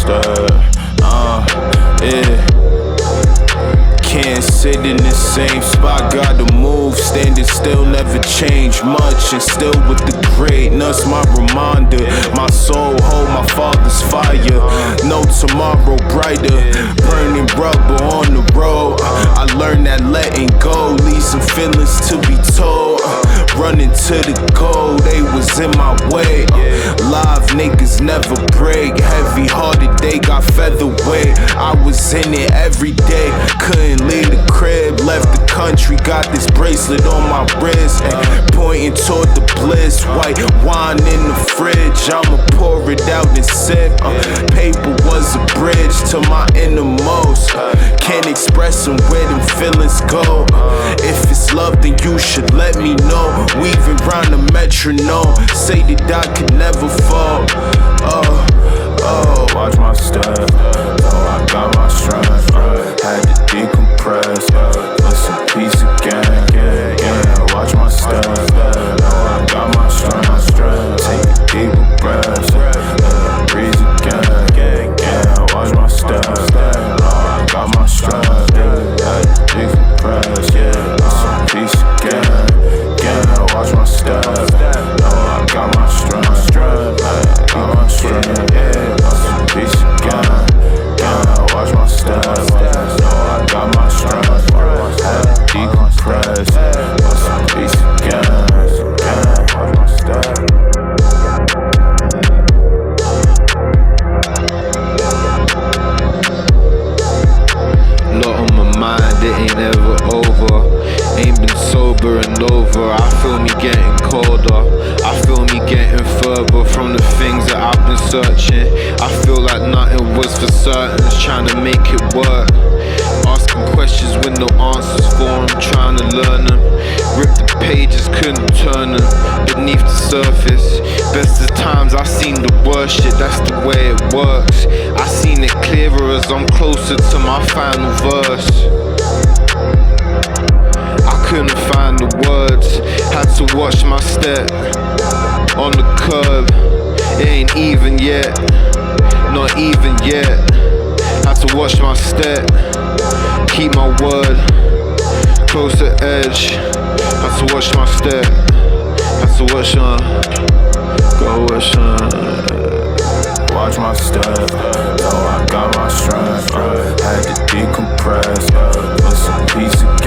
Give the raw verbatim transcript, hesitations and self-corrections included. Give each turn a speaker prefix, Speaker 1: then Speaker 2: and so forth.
Speaker 1: step. Uh, yeah. Can't sit in the same spot, gotta move. Standing still, never change much. And still with the greatness, my reminder. My soul hold my father's fire. No tomorrow brighter. Burning rubber on the road. I learned that letting go leaves some feelings to be told. Running to the goal, they was in my way. Live niggas never break. Heavy hearted, they got featherweight. I was in it every day. Couldn't leave the crib, left the country. Got this bracelet on my wrist, ay, pointing toward the bliss. White wine in the fridge, I'ma pour it out and sip. uh, Paper was a bridge to my innermost. uh, Can't express them where them feelings go. If it's love, then you should let me know. Weaving round the metronome, say that I could never fall. Oh, oh, watch my step. Oh, I got my strength. Had to decompress. Listen, peace again. Yeah, watch my step. Oh, I got my strength. Take a deeper breath. Breathe again. Yeah, watch my step. Oh, I got my strength. Had to decompress. Listen, peace again. Watch my step. Oh, I got my strength. I got my strength. Yeah, peace again. Yeah, watch my step. Oh, I got my strength. Had to decompress. Peace again. Yeah, watch my step.
Speaker 2: Lot on my mind, it ain't ever over. Ain't been sober and over. I feel me getting colder. I feel me getting further from the things that I've been searching. I feel like nothing was for certain, trying to make it work. Asking questions with no answers for them, trying to learn them. Rip the pages, couldn't turn them beneath the surface. Best of times I seen the worst shit, that's the way it works. I seen it clearer as I'm closer to my final verse. Couldn't find the words, had to watch my step on the curb. It ain't even yet, not even yet. Had to watch my step, keep my word, close the edge. Had to watch my step, had to watch my, go watch my.
Speaker 1: Watch my step. Oh, I got my strength. Had to decompress. Listen, peace again.